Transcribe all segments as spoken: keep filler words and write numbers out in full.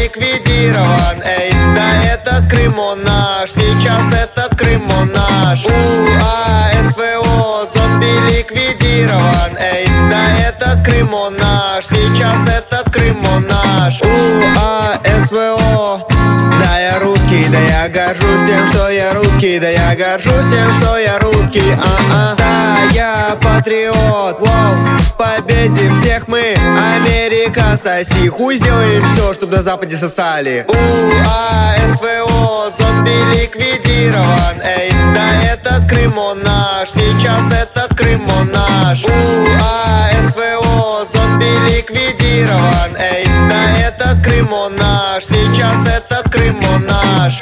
ликвидирован. Эй, да этот Крым он наш, сейчас этот Крым он наш. УА-СВО, зомби ликвидирован. Эй, да этот Крым он наш, сейчас этот Крым он наш. УА-СВО. Да, я русский, да я горжусь тем, что я русский, да я горжусь тем, что я русский, а-а. Да, я патриот, воу, победим всех мы, Америка, соси хуй, сделаем все, чтобы на Западе сосали. УА-СВО, зомби ликвидирован, эй, да этот Крым он наш, сейчас этот Крым он наш. УА-СВО, зомби ликвидирован, эй, да этот Крым он наш, сейчас этот Крым он наш.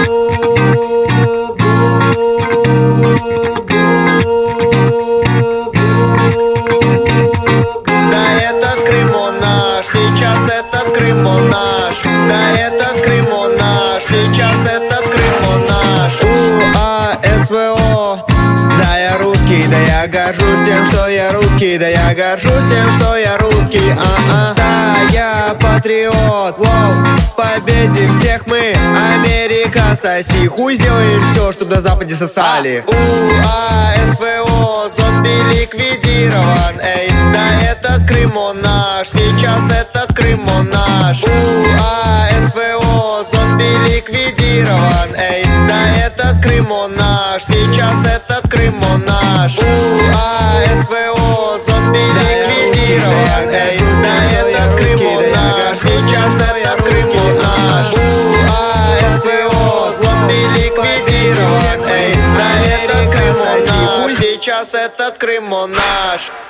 Да этот Крым он наш, сейчас этот Крым он наш. Да этот Крым он наш, сейчас этот Крым он наш. УА-СВО. Да, я русский, да я горжусь тем, что я русский, да я горжусь тем, что я русский, а-а. Да, я патриот, воу, победим всех мы, Америка, соси хуй, сделаем все, чтобы на Западе сосали. УА-СВО, зомби ликвидирован, эй, да этот Крым он наш, сейчас этот Крым он наш. УА-СВО, зомби ликвидирован, эй, да этот Крым он наш, сейчас этот Крым он наш. УА-СВО, зомби ликвидирован, эй, да этот Крым он наш, сейчас этот Крым он наш. УА-СВО, зомби ликвидирован, эй, да этот Крым он наш, сейчас этот Крым он наш.